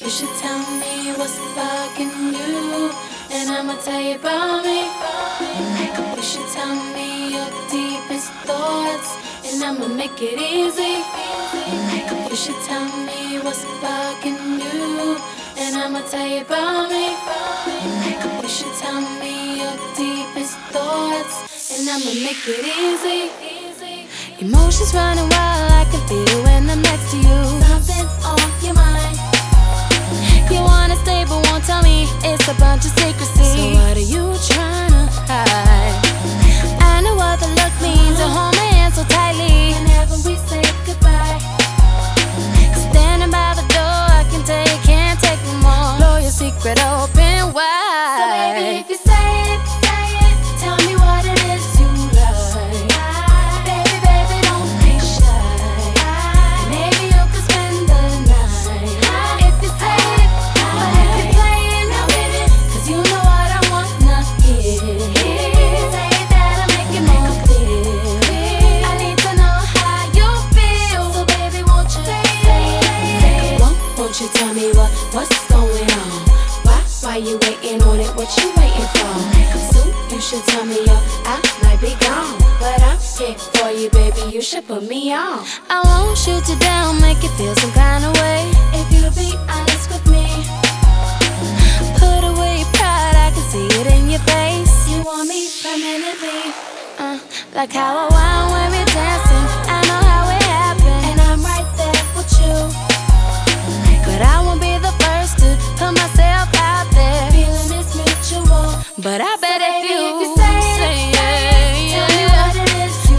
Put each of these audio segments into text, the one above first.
You should tell me what's bugging you, and I'ma tell you about me. You should tell me your deepest thoughts, and I'ma make it easy. You should tell me what's bugging you, and I'ma tell you about me. You should tell me your deepest thoughts, and I'ma make it easy. Emotions running wild, I can feel when I'm next to you. Something's on your mind. You wanna stay but won't tell me. It's a bunch of secrecy. So what are you trying to hide? I know what the look means. You hold my hand so tightly whenever we say goodbye. Standing by the door, I can tell you can't take no more. Blow your secret open wide. So baby, if you say it, tell me what it is you like. Baby, don't be shy. Maybe you could spend the night. If you say it, but if you're playing now with it, 'cause you know what I wanna hear. Say that'll make it more clear. I need to know how you feel. So baby, won't you say it? Won't you tell me what's going on? Why you waiting on it? What you waiting for? Soon you should tell me I might be gone, but I'm here for you, baby. You should put me on. I won't shoot you down, make you feel some kind of way. If you'll be honest with me, put away your pride, I can see it in your face. You want me permanently, like how I want when we're dancing. I know how it happened, and I'm right there with you. But I won't be the first to put myself out there. Feeling is mutual, but I bet if you say it, tell me what it is you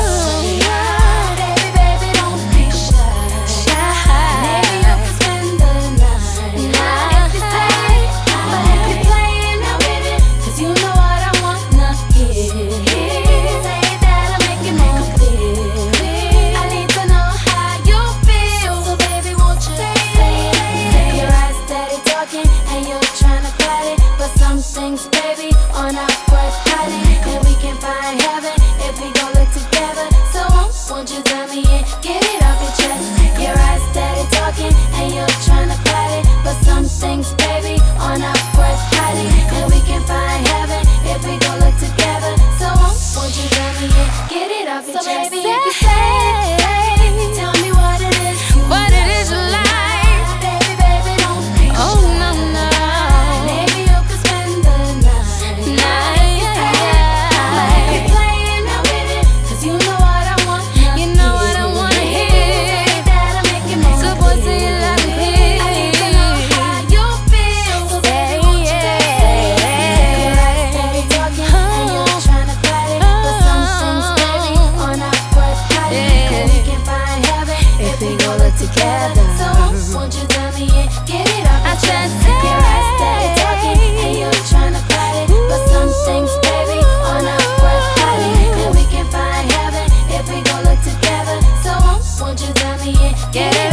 like. Baby, don't be shy. Maybe you can spend the night. If you say it, but if you're playing now with it, 'cause you know what I wanna hear. Say that'll make it more clear. I need to know how you feel. So baby, won't you say it? Your eyes steady talking, and you're trying to fight it, but some things, baby, are not worth hiding. And we can find heaven if we gon' look together. So won't you tell me and get it off your chest? Your eyes steady talking, and you're trying to fight it, but some things, baby, are not worth hiding. And we can find heaven if we gon' look together. So won't you tell me and get it off your chest? So baby, if you say it, tell me what it is you like. Baby, don't be shy. Oh no. Maybe you could spend the night. But if you're playing now with it, 'cause you know what I want. You know what I wanna hear. Say that'll make it more clear. So boy, say it loud and clear. I need to know how you feel. So baby, won't you say it? Your eyes steady talking, and you're trying to fight it, but some things, baby, are not worth hiding. And we can find heaven if we go look together. So won't you tell me and get it off your chest? Your eyes steady talking, and you're trying to fight it, but some things, baby, are not worth hiding. And we can find heaven if we go look together. So won't you tell me and get it